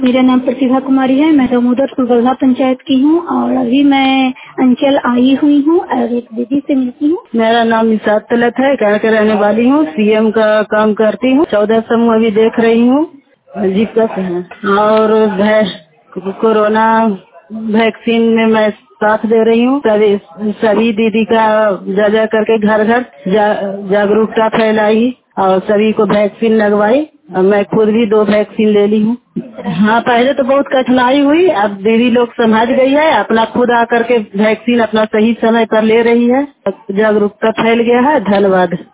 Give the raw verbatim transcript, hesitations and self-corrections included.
मेरा नाम प्रतिभा कुमारी है। मैं दामोदरपुर बल्हा पंचायत की हूँ और अभी मैं अंचल आई हुई हूँ और एक दीदी से मिलती हूँ। मेरा नाम निशात तलत है, कहाँ के रहने वाली हूँ। सीएम का काम करती हूँ। चौदह समूह अभी देख रही हूँ। जीविका से है और भै- कोरोना वैक्सीन में मैं साथ दे रही हूँ। सभी सभी दीदी का जा जा करके घर घर जा, जागरूकता फैलाई और सभी को वैक्सीन लगवाई और मैं खुद भी दो वैक्सीन ले ली हूँ। हाँ, पहले तो बहुत कठिनाई हुई, अब दीदी लोग समझ गई है, अपना खुद आकर के वैक्सीन अपना सही समय पर ले रही है। जागरूकता फैल गया है। धन्यवाद।